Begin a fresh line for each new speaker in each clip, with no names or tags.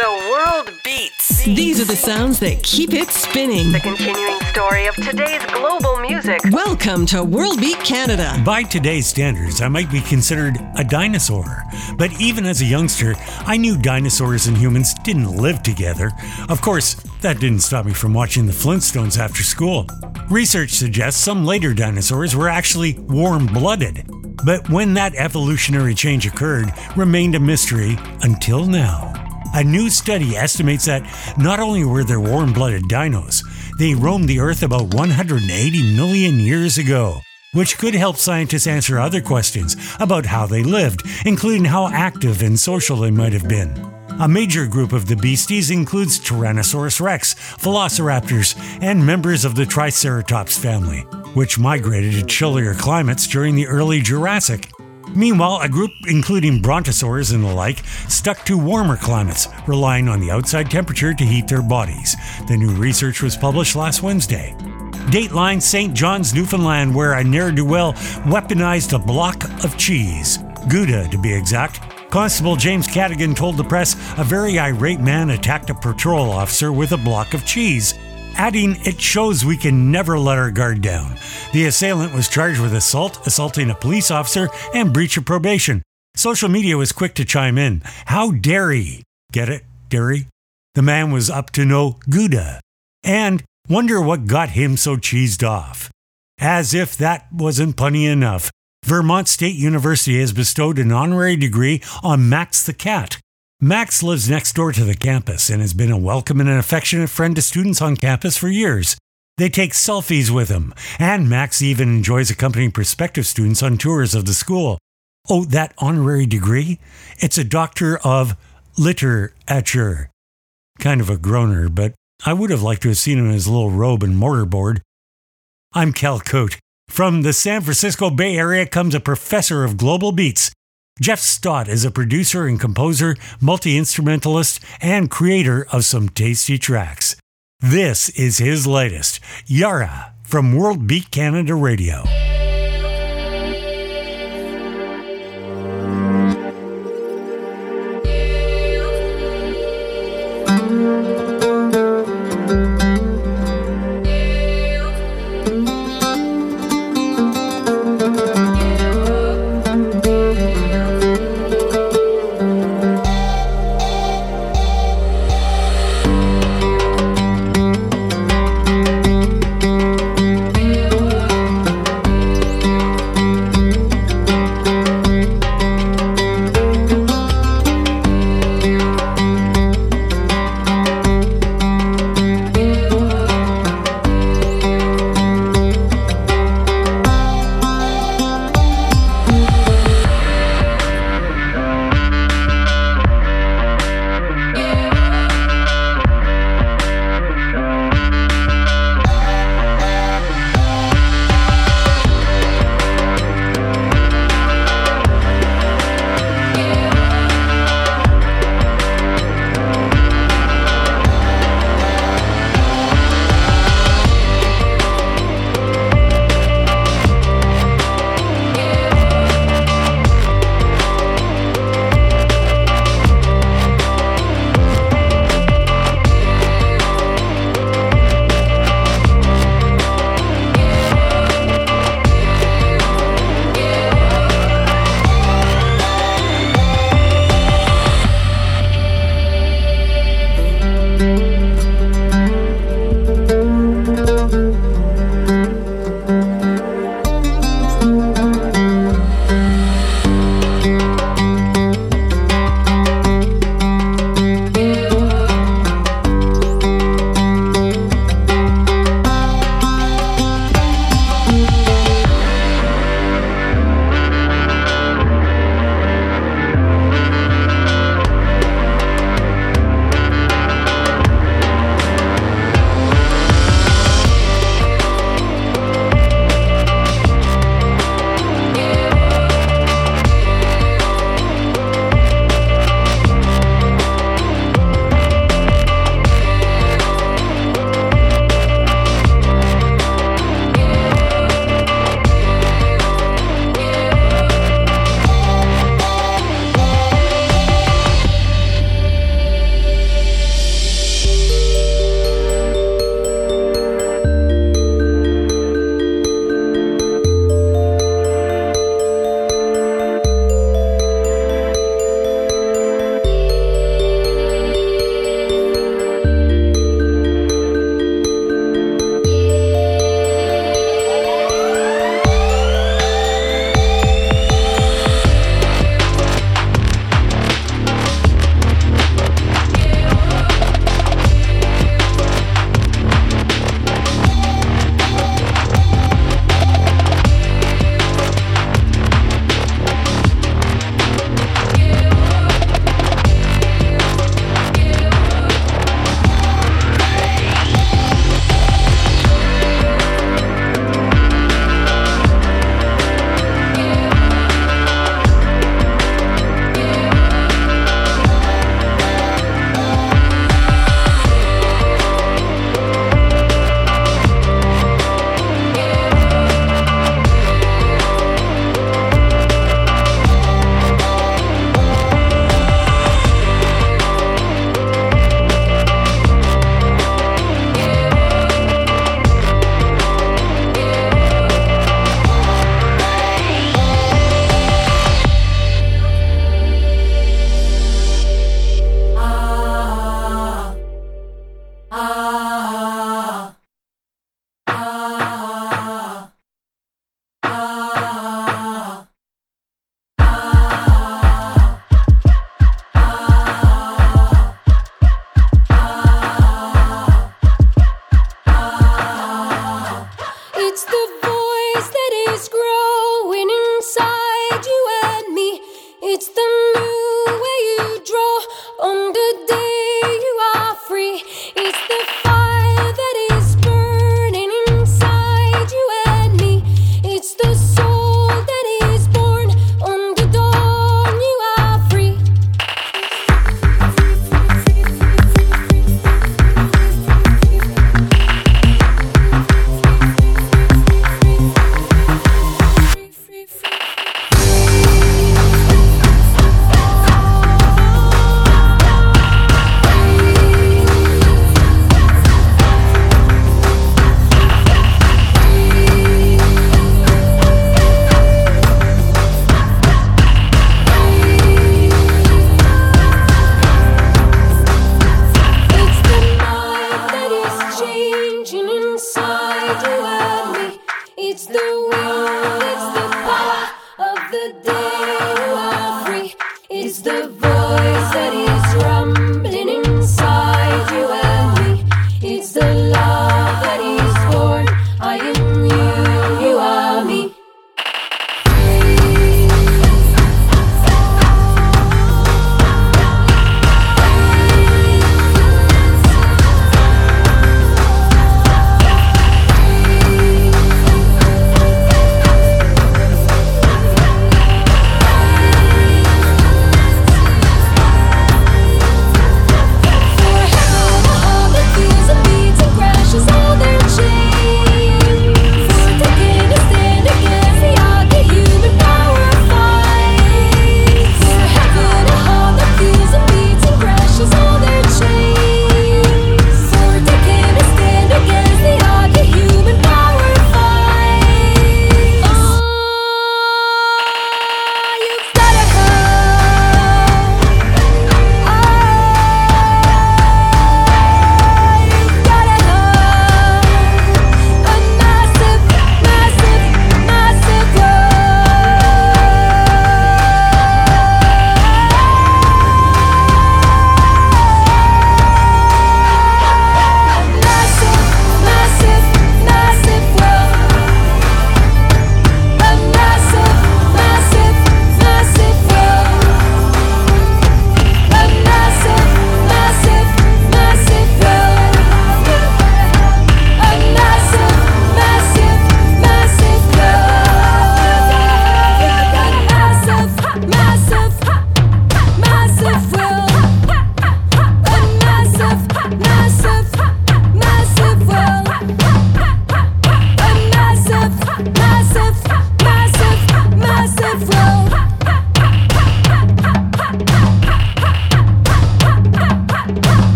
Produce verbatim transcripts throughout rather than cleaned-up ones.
The world beats.
These are the sounds that keep it spinning.
The continuing story of today's global music.
Welcome to World Beat Canada.
By today's standards, I might be considered a dinosaur. But even as a youngster, I knew dinosaurs and humans didn't live together. Of course, that didn't stop me from watching the Flintstones after school. Research suggests some later dinosaurs were actually warm-blooded. But when that evolutionary change occurred remained a mystery until now. A new study estimates that not only were there warm-blooded dinos, they roamed the Earth about one hundred eighty million years ago, which could help scientists answer other questions about how they lived, including how active and social they might have been. A major group of the beasties includes Tyrannosaurus rex, velociraptors, and members of the Triceratops family, which migrated to chillier climates during the early Jurassic. Meanwhile, a group including brontosaurs and the like stuck to warmer climates, relying on the outside temperature to heat their bodies. The new research was published last Wednesday. Dateline Saint John's, Newfoundland, where a ne'er-do-well weaponized a block of cheese. Gouda, to be exact. Constable James Cadigan told the press a very irate man attacked a patrol officer with a block of cheese, adding, "It shows we can never let our guard down." The assailant was charged with assault, assaulting a police officer, and breach of probation. Social media was quick to chime in. How dare he? Get it, dairy? The man was up to no Gouda. And wonder what got him so cheesed off. As if that wasn't plenty enough, Vermont State University has bestowed an honorary degree on Max the cat. Max lives next door to the campus and has been a welcome and an affectionate friend to students on campus for years. They take selfies with him, and Max even enjoys accompanying prospective students on tours of the school. Oh, that honorary degree? It's a Doctor of Literature. Kind of a groaner, but I would have liked to have seen him in his little robe and mortarboard. I'm Cal Cote. From the San Francisco Bay Area comes a professor of global beats. Jeff Stott is a producer and composer, multi-instrumentalist, and creator of some tasty tracks. This is his latest, Yara, from World Beat Canada Radio.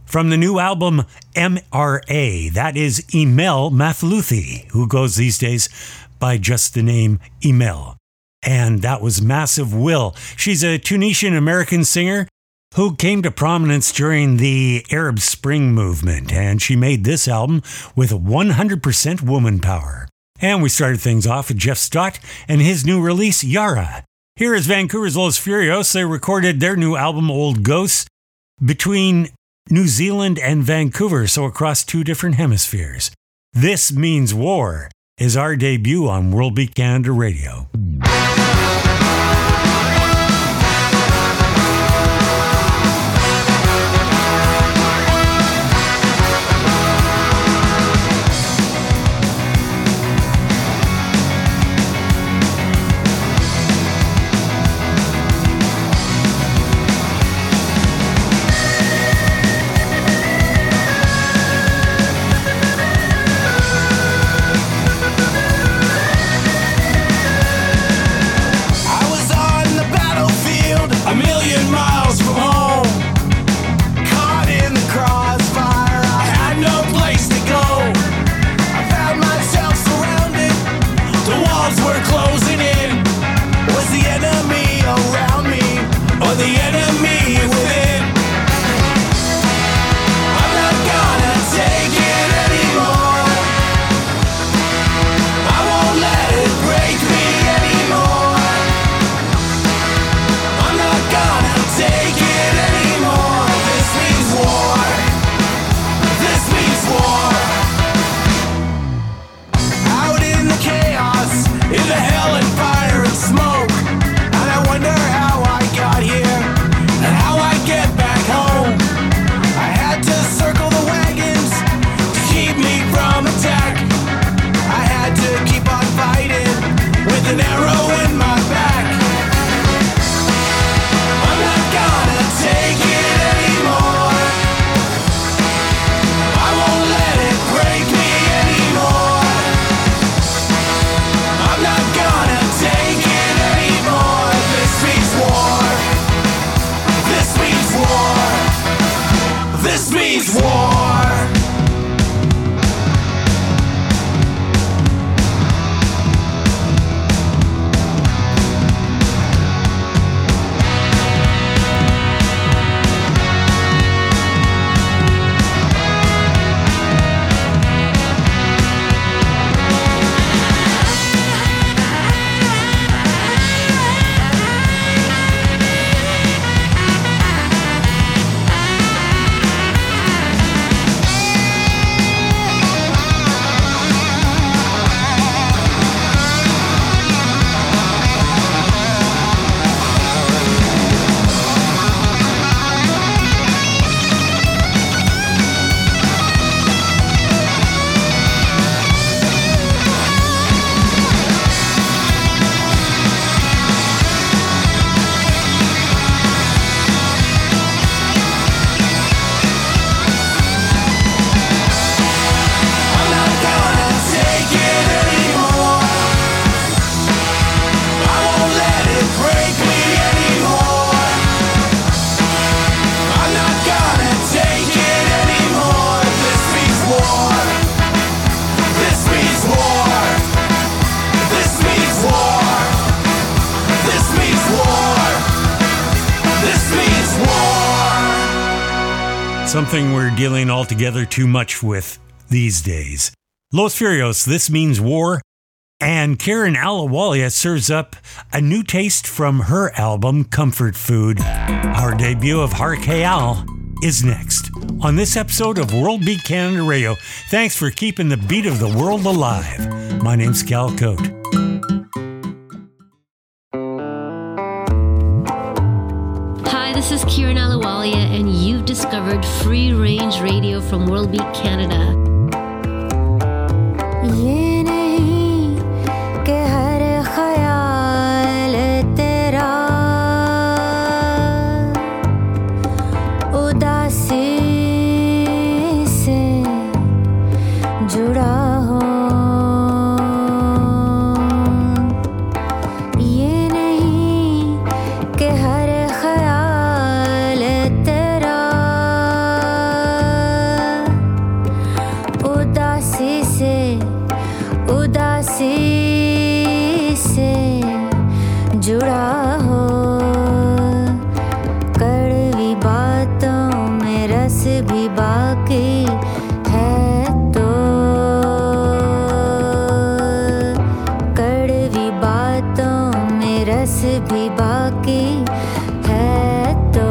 From the new album M R A, that is Emel Mathlouthi, who goes these days by just the name Emel. And that was Massive Will. She's a Tunisian-American singer who came to prominence during the Arab Spring movement, and she made this album with one hundred percent woman power. And we started things off with Jeff Stott and his new release, Yara. Here is Vancouver's Los Furios. They recorded their new album, Old Ghosts, between New Zealand and Vancouver, so across two different hemispheres. This Means War is our debut on World Beat Canada Radio. Something we're dealing altogether too much with these days. Los Furios, This Means War, and Karen Alawalia serves up a new taste from her album, Comfort Food. Our debut of Harkeal is next on this episode of World Beat Canada Radio. Thanks for keeping the beat of the world alive. My name's Cal Cote.
This is Kieran Alawalia, and you've discovered Free Range Radio from World Beat Canada.
ये नहीं कि हर ख्याल तेरा उदासी से जुड़ा हो, ये नहीं कि हर ख्याल तेरा जुड़ा हो कड़वी बातों में रस भी बाकी है तो कड़वी बातों में रस भी बाकी है तो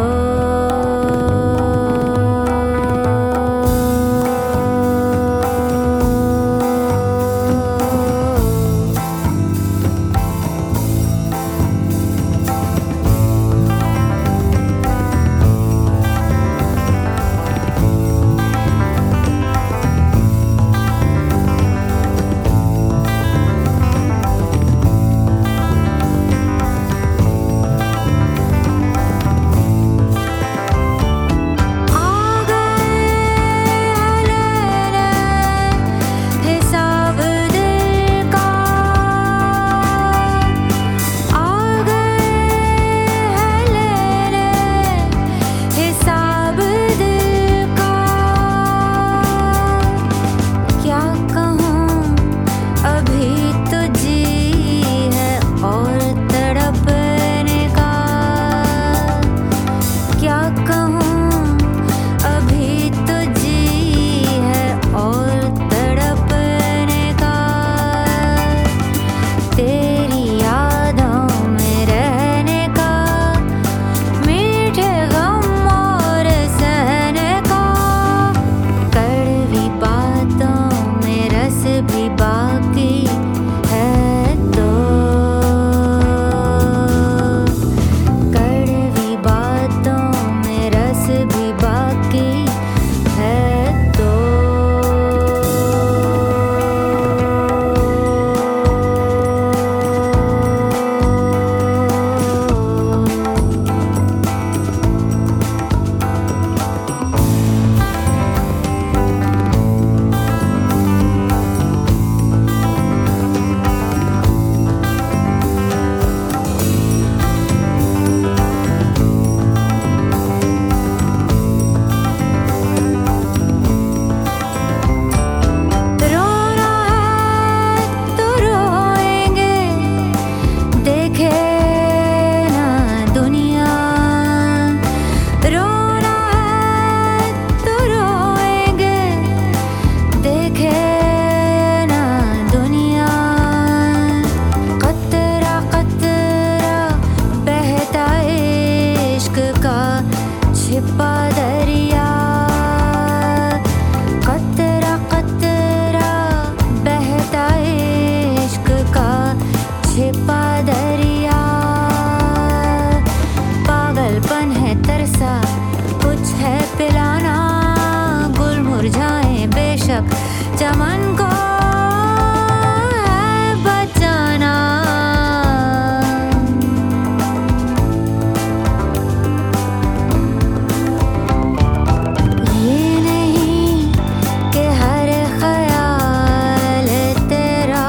चमन को है बचाना ये नहीं कि हर ख्याल तेरा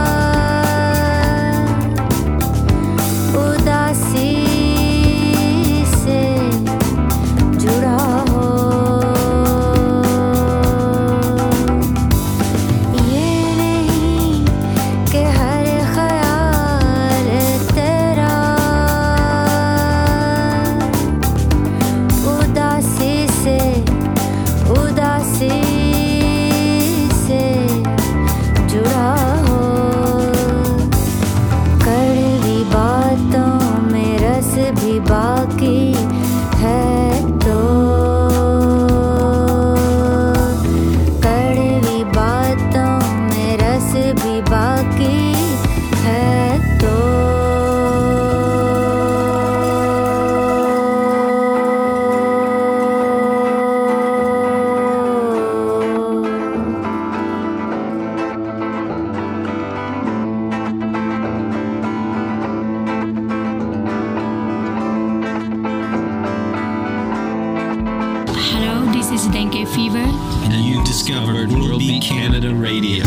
उदासी से जुड़ा हो बाकी है तो कड़वी बातों में रस भी बाकी है तो
This is Dengue Fever.
And you discovered World Beat Canada Radio.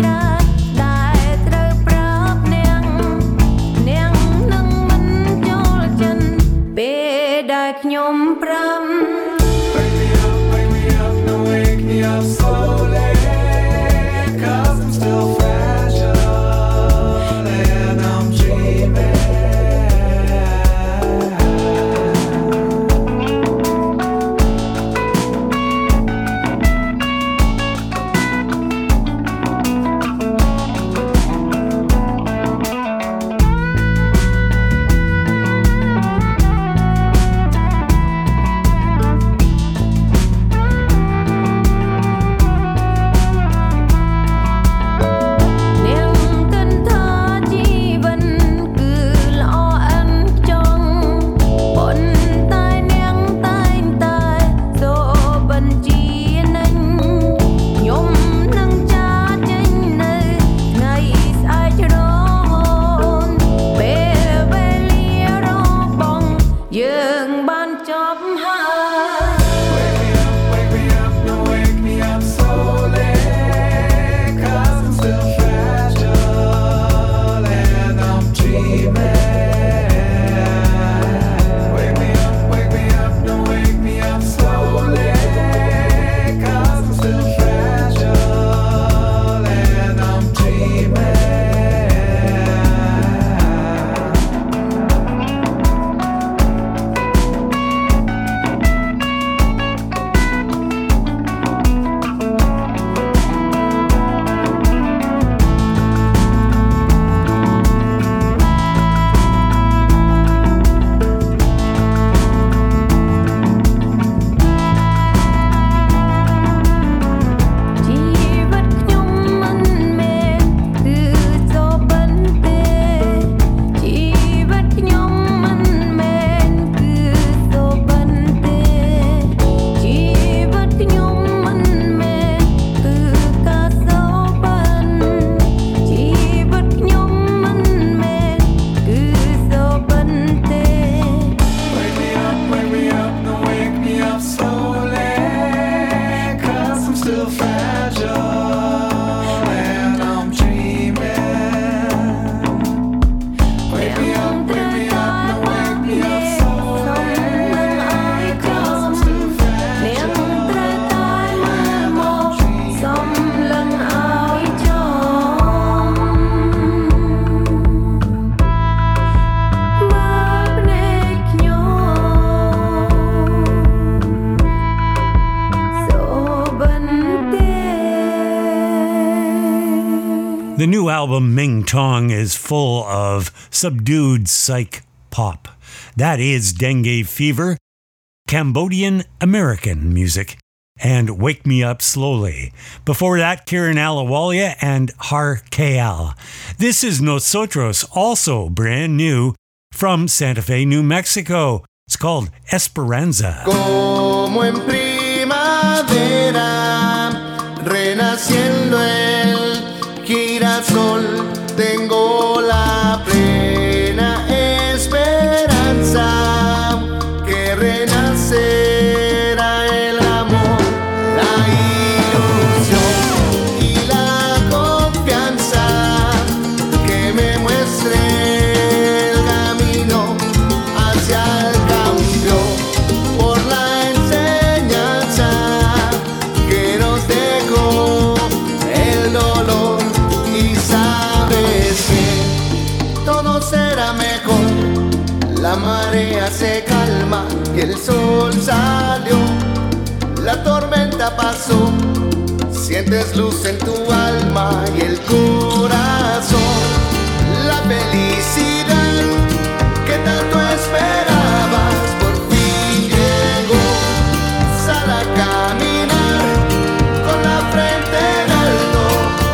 Hãy subscribe cho ខ្ញុំប្រាំ
Wake me up, wake me up, no wake me up slowly, 'cause I'm still fragile and I'm dreaming.
The new album, Ming Tong, is full of subdued psych pop. That is Dengue Fever, Cambodian-American music, and Wake Me Up Slowly. Before that, Kieran Ahluwalia and Har Kayal. This is Nosotros, also brand new, from Santa Fe, New Mexico. It's called Esperanza.
Como en primavera, renaciendo el girasol, tengo la plena esperanza que renacerá el amor, la ilusión y la confianza que me muestre el camino hacia el cambio por la enseñanza que nos dejó el dolor. Y sabes que todo será mejor, la marea se calma y el sol salió, la tormenta pasó, sientes luz en tu alma y el corazón, la felicidad que tanto esperabas por fin llegó. Sal a caminar con la frente en alto,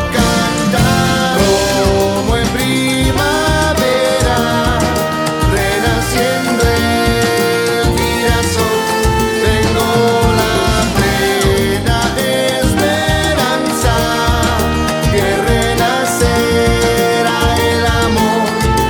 cantar como en primavera, renaciendo el girasol. Tengo la plena esperanza que renacerá el amor,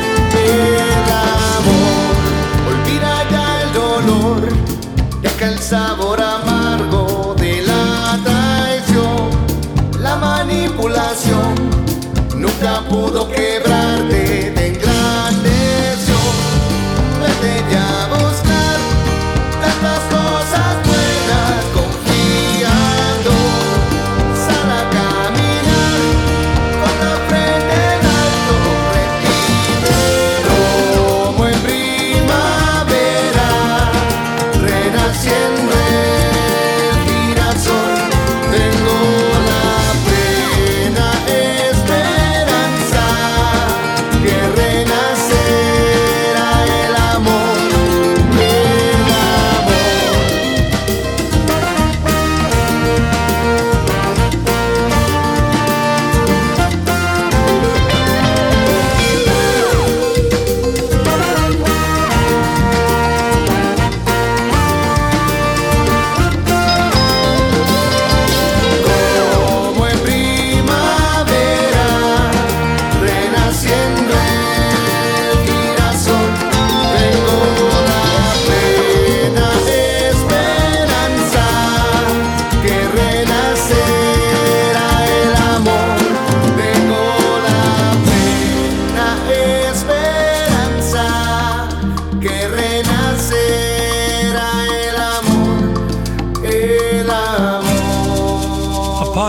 el amor. Olvida ya el dolor, deja el sabor amargo de la traición, la manipulación nunca pudo quebrarte, te engrandeció. Vete ya a buscar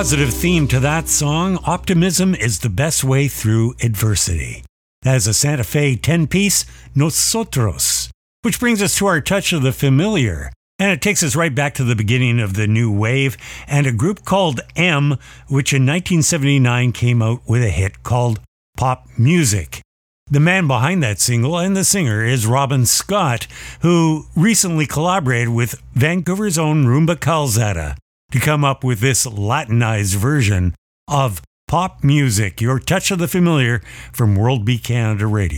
positive theme to that song, optimism is the best way through adversity. That is a Santa Fe ten-piece, Nosotros, which brings us to our touch of the familiar. And it takes us right back to the beginning of the new wave and a group called M, which in nineteen seventy-nine came out with a hit called Pop Music. The man behind that single and the singer is Robin Scott, who recently collaborated with Vancouver's own Rumba Calzada to come up with this Latinized version of Pop Music, your touch of the familiar from World Beat Canada Radio.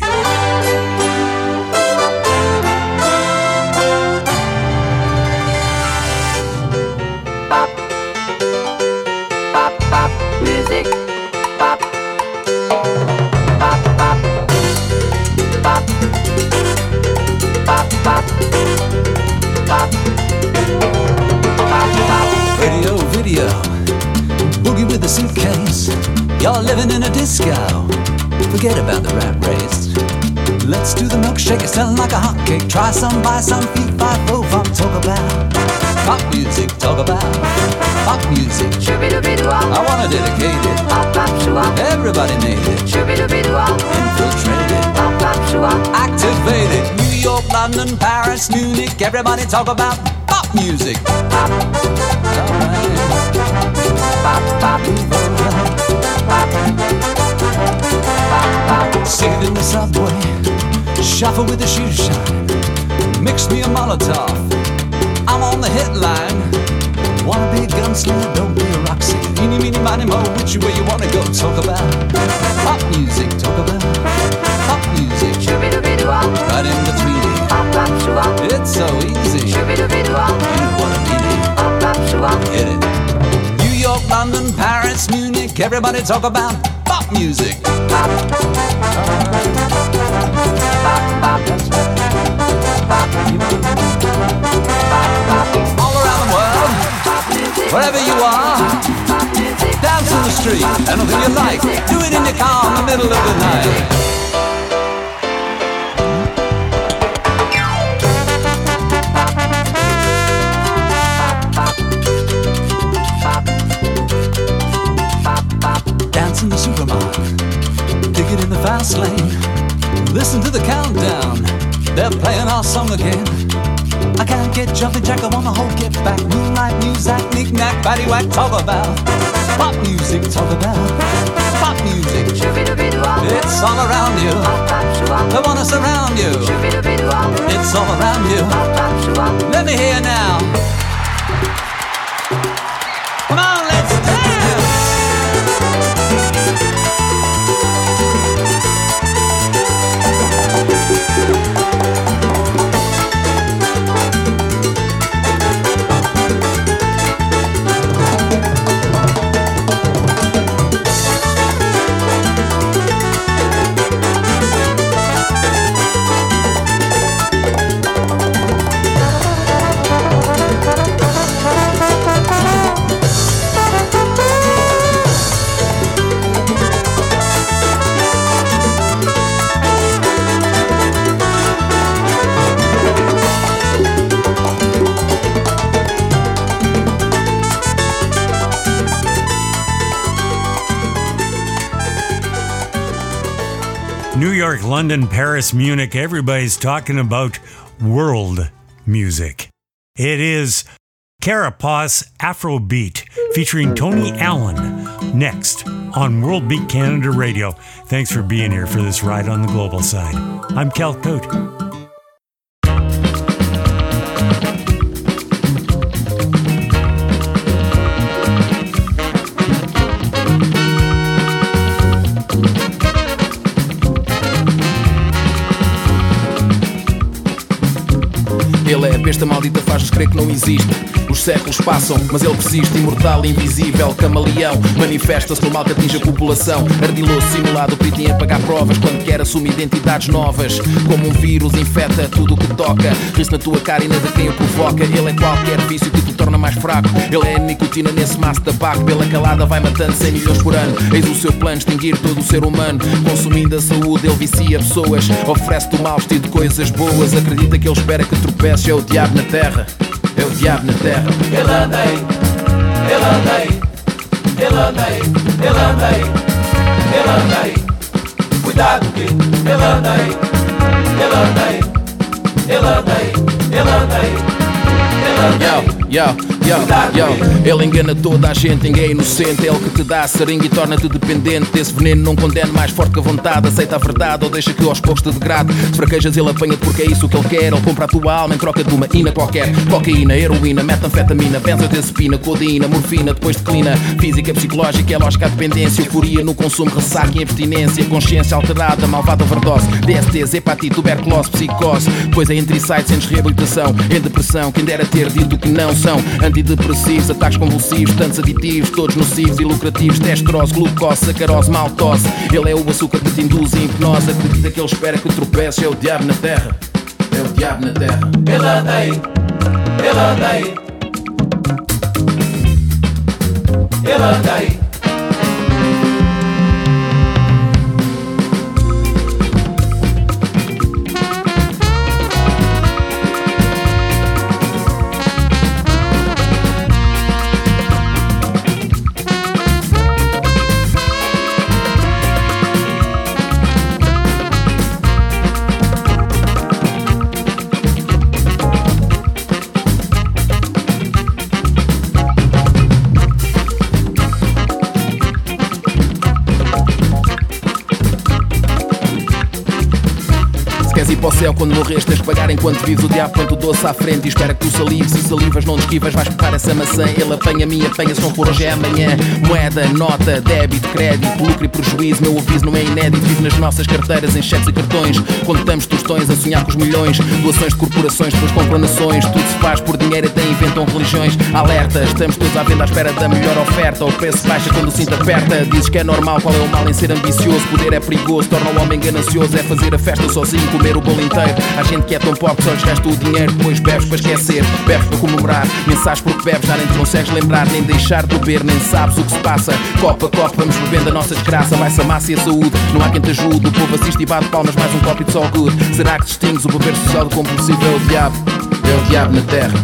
Pop, pop, pop, music, pop, pop, pop, pop, pop, pop, pop, pop, pop.
Radio, video, boogie with a suitcase. You're living in a disco. Forget about the rat race. Let's do the milkshake. It's selling like a hotcake. Try some, buy some, fee, fi, fo, fum. Talk about pop music. Talk about pop music. I wanna dedicate it. Everybody made it. Infiltrated. Activated. New York, London, Paris, Munich. Everybody talk about pop music. Pop. Alright. Pop, pop, pop, pop. Stick it in the subway. Shuffle with the shoe shine. Mix me a Molotov. I'm on the hit line. Wanna be a gunslinger, don't be a rock singer. Eeny, meeny, miny, mo, which way you wanna go? Talk about pop music. Talk about pop music. Right in between it. It's so easy. You wanna mean it. Get it. New York, London, Paris, Munich. Everybody talk about pop music. Pop. All around the world, wherever you are, dance in the street, anything you like. Do it in your car in the middle of the night. Dance in the supermarket, dig it in the fast lane. Listen to the countdown, they're playing our song again. I can't get jumpy jack, I wanna hold get back. Moonlight music, knick-knack, paddywhack. Talk about pop music, talk about pop music. It's all around you, they wanna surround you. It's all around you, let me hear now. Come on, let's dance.
New York, London, Paris, Munich, everybody's talking about world music. It is Carapace Afrobeat featuring Tony Allen next on World Beat Canada Radio. Thanks for being here for this ride on the global side. I'm Cal Cote.
Ele é a besta maldita, faz-nos crer que não existe. Os séculos passam, mas ele persiste. Imortal, invisível, camaleão. Manifesta-se no mal que atinge a população. Ardiloso, simulado, perito em apagar provas quando quer assume identidades novas. Como um vírus, infeta tudo o que toca. Ri-se na tua cara e nada quem o provoca. Ele é qualquer vício que te torna mais fraco. Ele é a nicotina nesse maço de tabaco. Pela calada vai matando cem milhões por ano. Eis o seu plano, extinguir todo o ser humano. Consumindo a saúde, ele vicia pessoas. Oferece-te o mal vestido de coisas boas. Acredita que ele espera que tropeces. É o diabo na terra, é o diabo na terra.
Ele andei, ele andei,
ele anda aí, ele anda aí, ele anda aí. Cuidado que ele anda aí, ele anda aí, ele anda aí, ele anda aí, ele anda aí.
Yo, yo, yo, ele engana toda a gente, ninguém é inocente. É ele que te dá a seringa e torna-te dependente. Esse veneno não condena, mais forte que a vontade. Aceita a verdade ou deixa que aos poucos te degrade. Se fraquejas ele apanha-te porque é isso que ele quer. Ele compra a tua alma em troca de uma ina qualquer. Cocaína, heroína, metanfetamina, benzodiazepina, codeína, morfina, depois declina. Física, psicológica, é lógica a dependência. Euforia no consumo, ressaca e abstinência. Consciência alterada, malvada overdose. D S Ts, hepatite, tuberculose, psicose. Depois é entre sites, sentes reabilitação. Em depressão, quem dera ter dito que não são antidepressivos, ataques convulsivos, tantos aditivos, todos nocivos e lucrativos, testrose, glucose, sacarose, maltose. Ele é o açúcar que te induz em hipnose. Acredita que ele espera que tropeces. É o diabo na terra, é o diabo na terra.
Ele anda aí, ele anda aí, ele anda aí.
Ir para o céu quando morres, tens de pagar enquanto vives. O diabo põe-te o doce à frente e espera que tu salives. Se salivas não te esquivas, vais cortar essa maçã. Ele apanha-me e apanha, se não for hoje é amanhã. Moeda, nota, débito, crédito, lucro e prejuízo. Meu aviso não é inédito, vive nas nossas carteiras em cheques e cartões. Contamos tostões a sonhar com os milhões. Doações de corporações, depois compram nações. Tudo se faz por dinheiro, até inventam religiões. Alerta, estamos todos à venda à espera da melhor oferta. O preço baixa quando o cinto aperta. Dizes que é normal, qual é o mal em ser ambicioso? Poder é perigoso, torna o homem ganancioso. É fazer a festa sozinho, comer o bolo inteiro. Há gente que é tão pobre que só lhes resta o dinheiro. Depois bebes para esquecer, bebes para comemorar. Nem sabes porque bebes, já nem te consegues lembrar. Nem deixar de beber, nem sabes o que se passa. Copo a copo vamos bebendo a nossa desgraça. Vai-se a massa e a saúde, não há quem te ajude. O povo assiste e bate palmas, mais um copo e it's all good. Será que distingues o beber social do compulsivo? É o diabo, é o diabo na terra.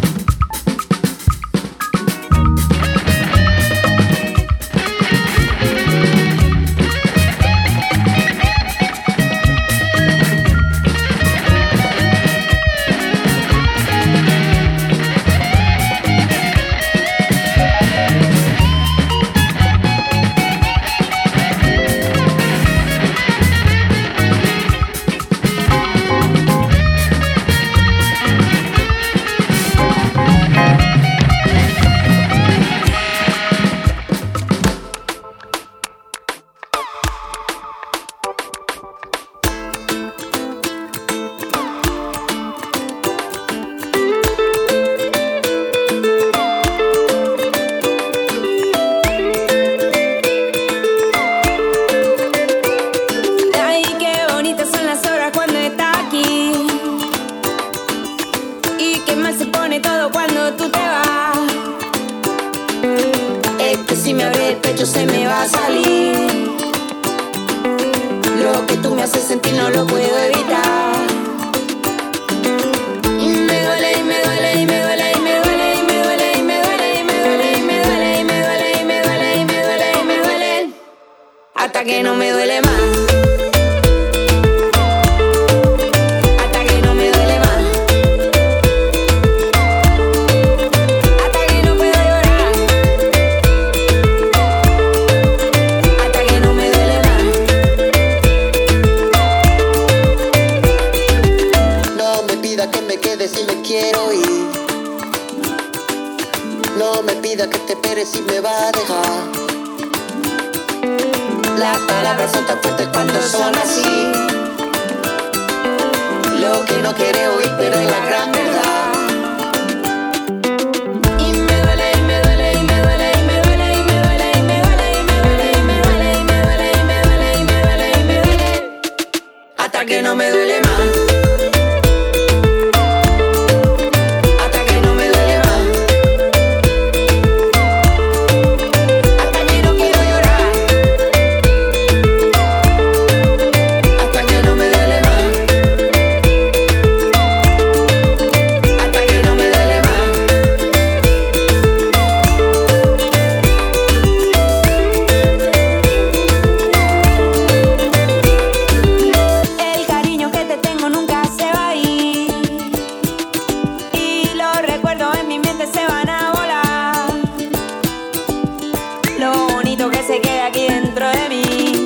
de mí.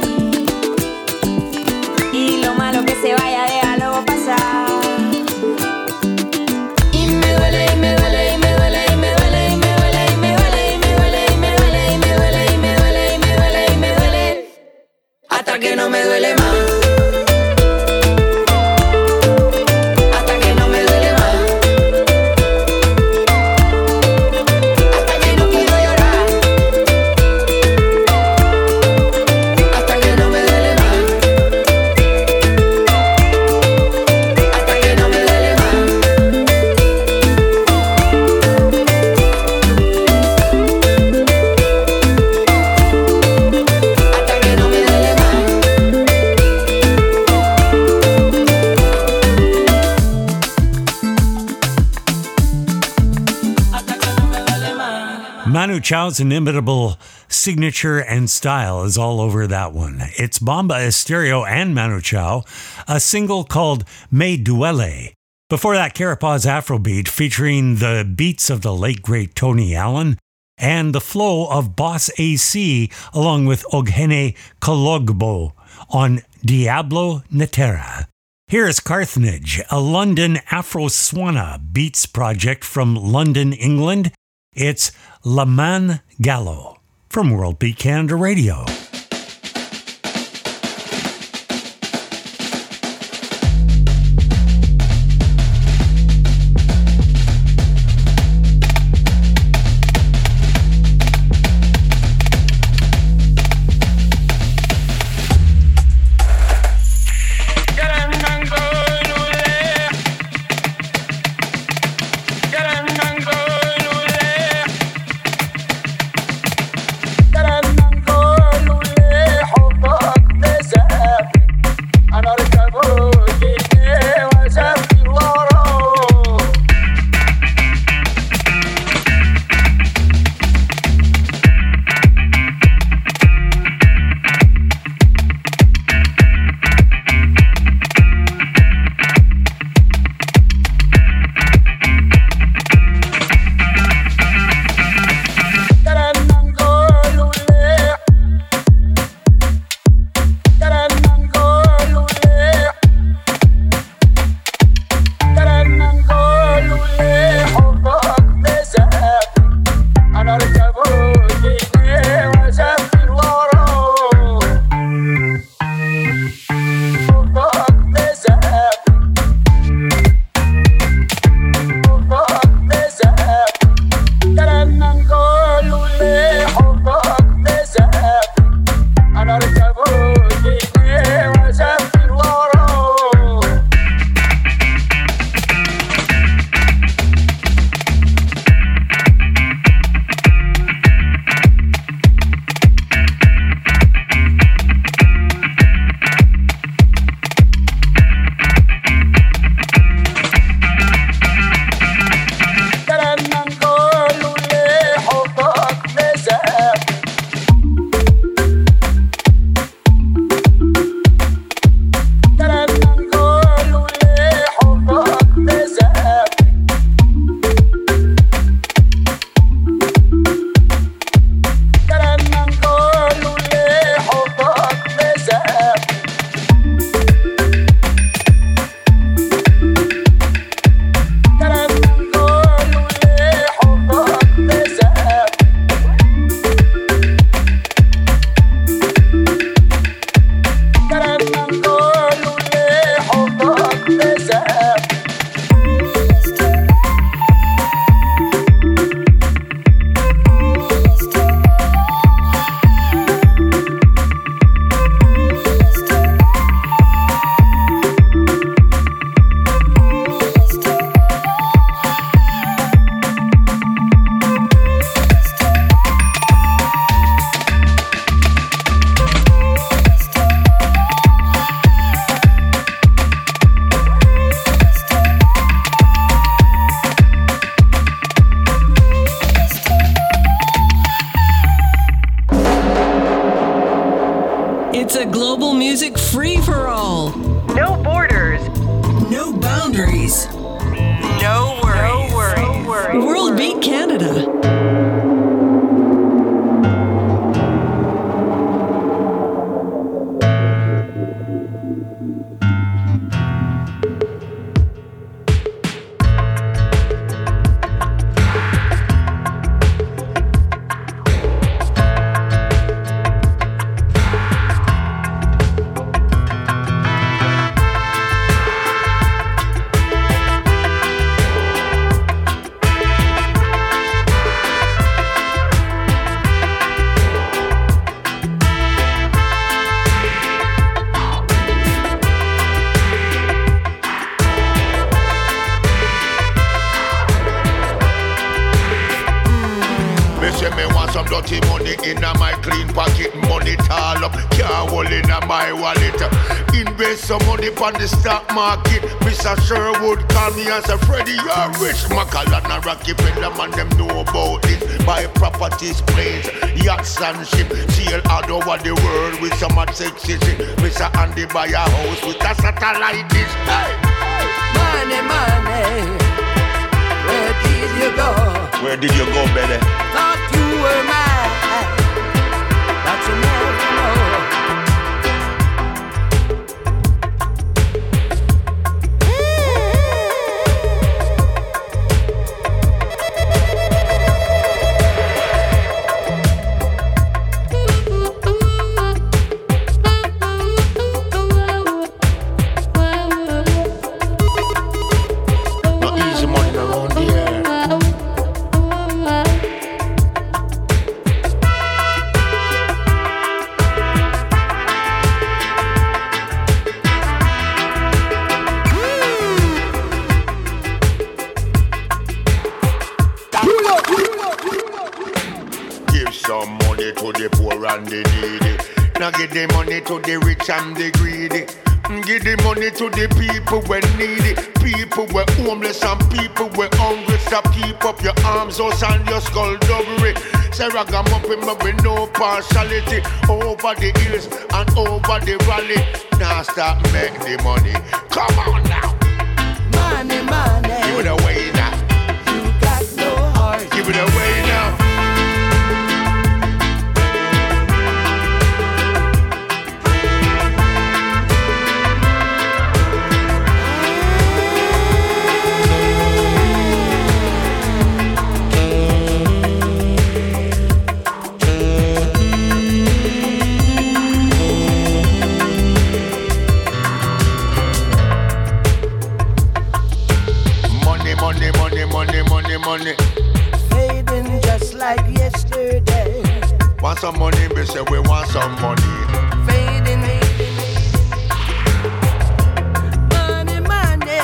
Y lo malo que se vaya, déjalo pasar. Y me duele, y me duele, y me duele, y me duele, y me duele, y me duele, y me duele, y me duele, y me duele, y me duele, y me duele, y me duele, hasta que no me duele más.
Manu Chao's inimitable signature and style is all over that one. It's Bomba Estéreo and Manu Chao, a single called Me Duele. Before that, Carapaz Afrobeat featuring the beats of the late great Tony Allen and the flow of Boss A C along with Oghene Kologbo on Diablo Netera. Here is Carthnage, a London Afro-Swana beats project from London, England. It's La Man Gallo from World Beat Canada Radio.
Go, some dirty money in my clean pocket. Money tall up, can't hold in my wallet. Invest some money on the stock market. Mister Sherwood call me and say, Freddy, you're rich. Macallan and Rockefeller, man, them know about this. Buy properties, planes, yachts and ship. Sail all over the world with some hot sexy shit. Mister Andy buy a house with a satellite dish. Hey!
Money, money, where did you go?
Where did you go, baby?
Thought you were mine, but you never know.
The money to the rich and the greedy. Give the money to the people when needy. People were homeless and people were hungry. So keep up your arms house and your skullduggery. Say ragamuffin with no partiality. Over the hills and over the valley. Now start make the money. Come on now.
Money, money.
Give it away now.
You got no heart.
Give it away now. Money
fading just like yesterday.
Want some money, we say we want some money.
Fading, money, money.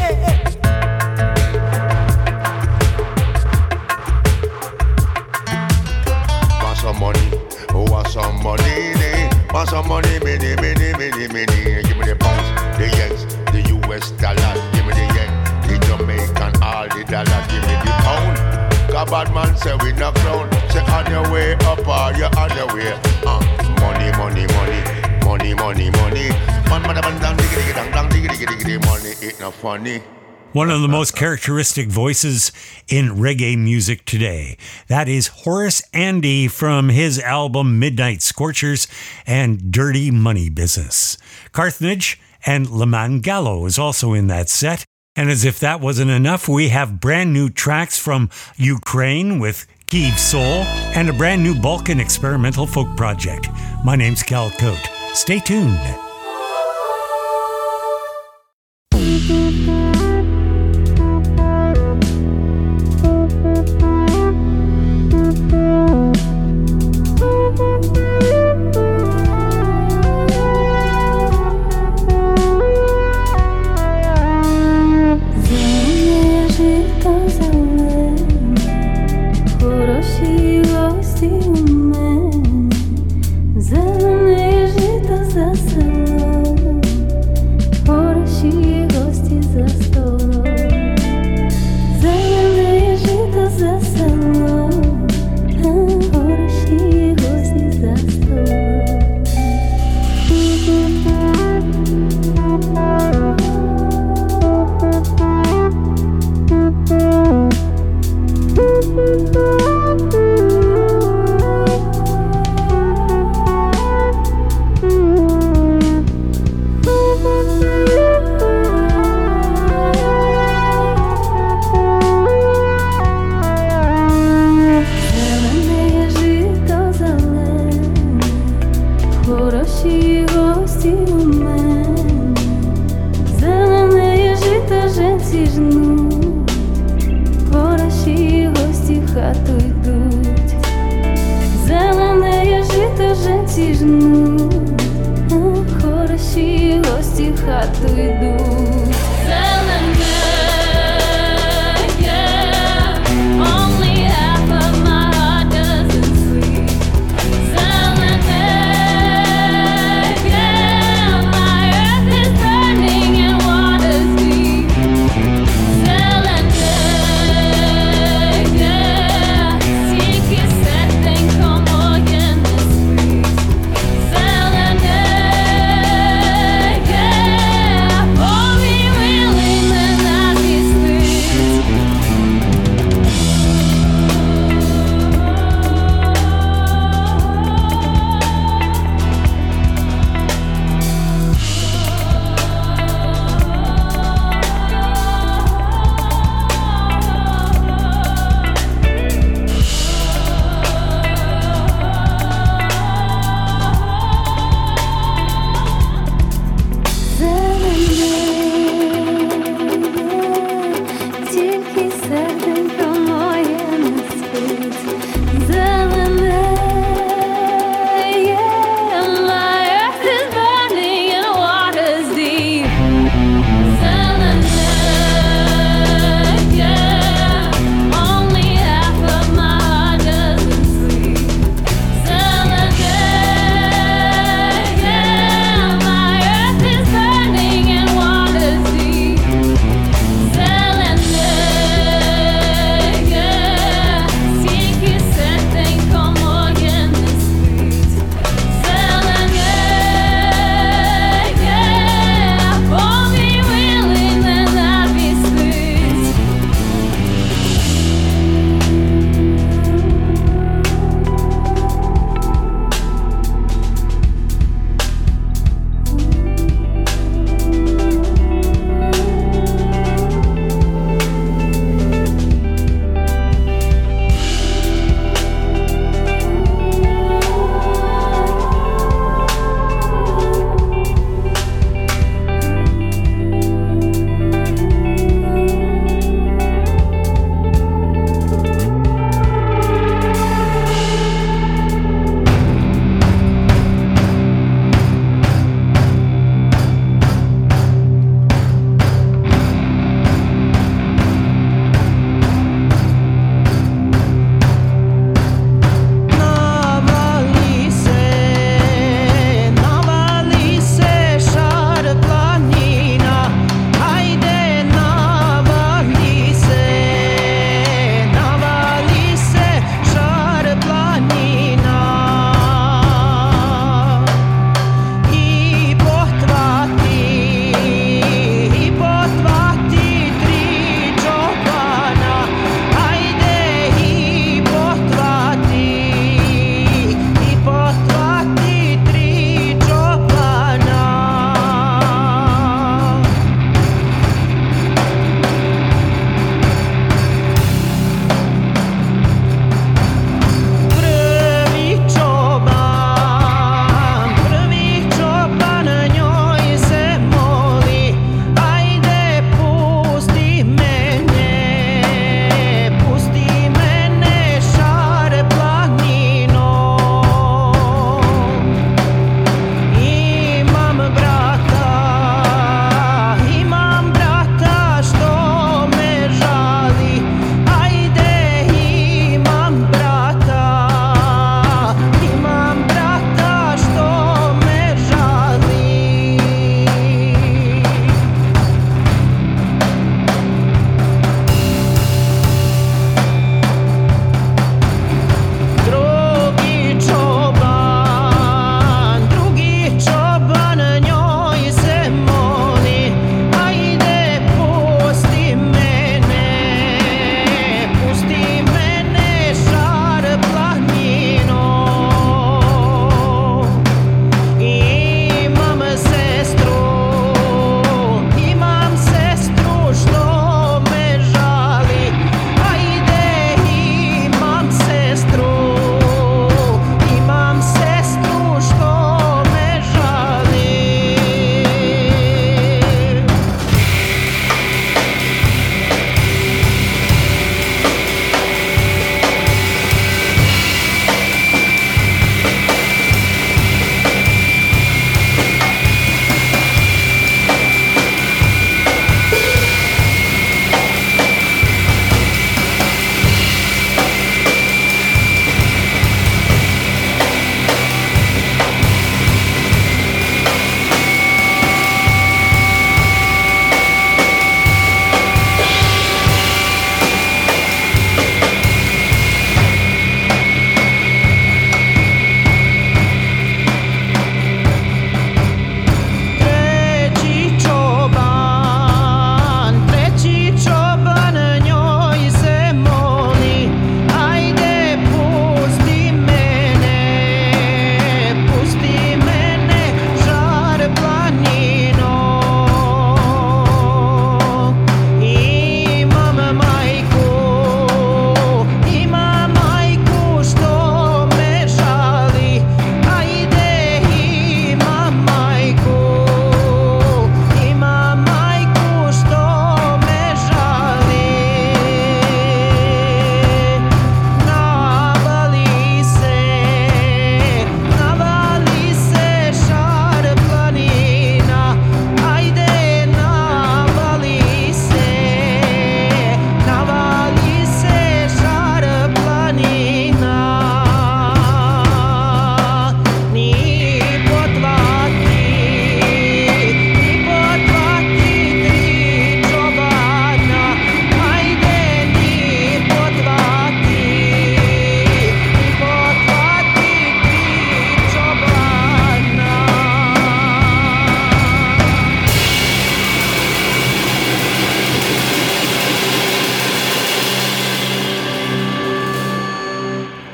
Want some money, want some money. Want some money, many, many, many, many. Give me the pounds, the yens, the U S dollar. Give me the yen, the Jamaican, all the dollars. Give me the pound. Cause bad man say we not crown. Say on your way up or you on your way. Uh, money, money, money, money, money, money. Man, man, man, down, diggy, diggy, down, down, diggy, diggy, diggy, money, it not funny.
One of the most characteristic voices in reggae music today. That is Horace Andy from his album Midnight Scorchers and Dirty Money Business. Carthage and Leman Gallo is also in that set. And as if that wasn't enough, we have brand new tracks from Ukraine with Kiev Soul and a brand new Balkan experimental folk project. My name's Cal Cote. Stay tuned.
Only half of my heart doesn't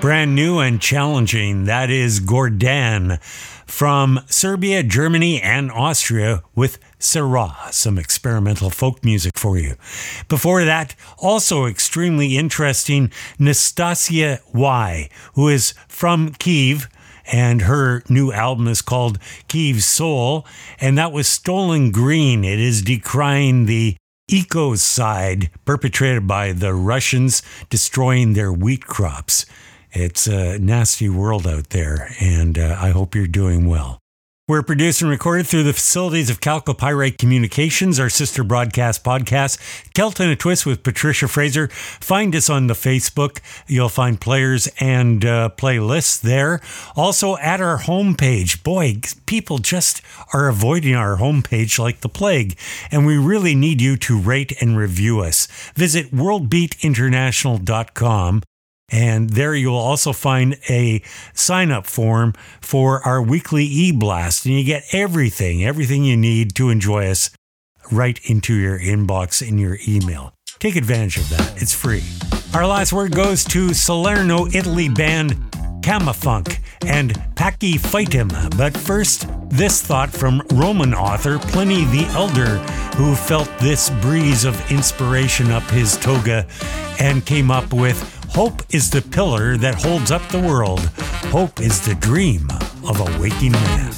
Brand new and challenging, that is Gordan from Serbia, Germany, and Austria with Syrah, some experimental folk music for you. Before that, also extremely interesting, Nastasia Y, who is from Kyiv, and her new album is called Kyiv Soul, and that was Stolen Green. It is decrying the ecocide perpetrated by the Russians, destroying their wheat crops. It's a nasty world out there, and uh, I hope you're doing well. We're produced and recorded through the facilities of Calcopyrite Communications, our sister broadcast podcast, Celt and a Twist with Patricia Fraser. Find us on the Facebook. You'll find players and uh, playlists there. Also at our homepage. Boy, people just are avoiding our homepage like the plague, and we really need you to rate and review us. Visit world beat international dot com. And there you'll also find a sign-up form for our weekly e-blast. And you get everything, everything you need to enjoy us right into your inbox in your email. Take advantage of that. It's free. Our last word goes to Salerno, Italy band Camafunk and Paki Fightim. But first, this thought from Roman author Pliny the Elder, who felt this breeze of inspiration up his toga and came up with hope is the pillar that holds up the world. Hope is the dream of a waking man.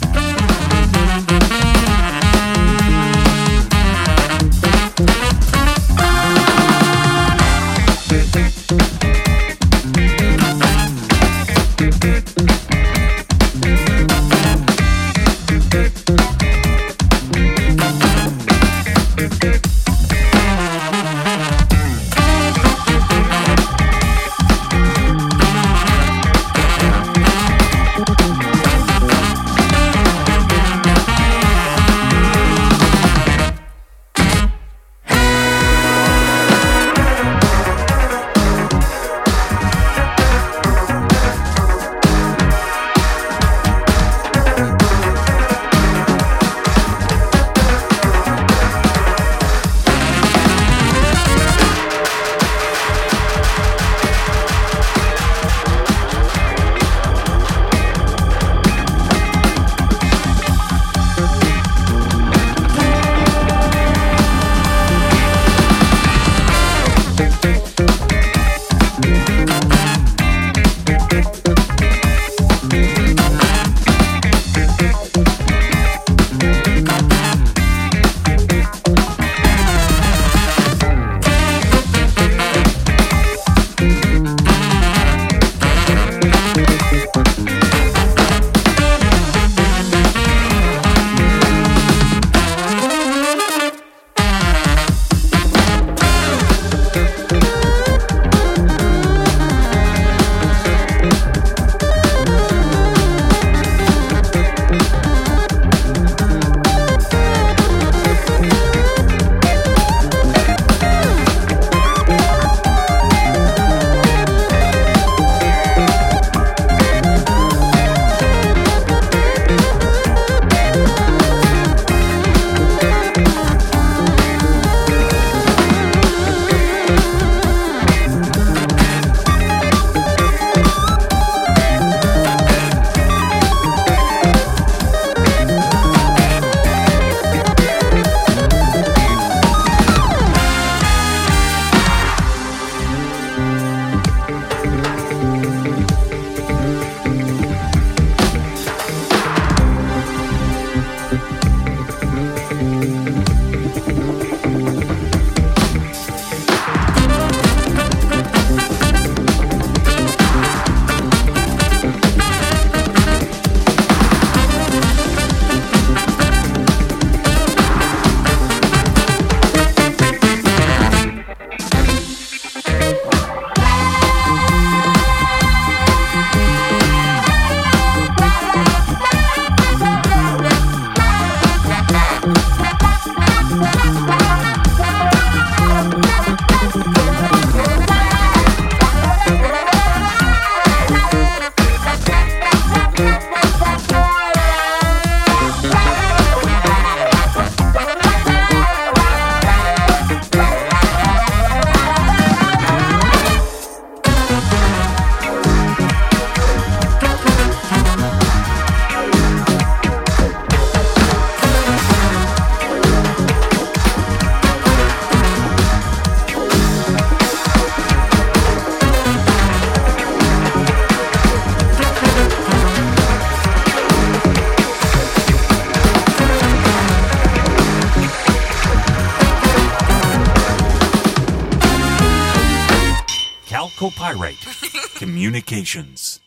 Copyright Communications.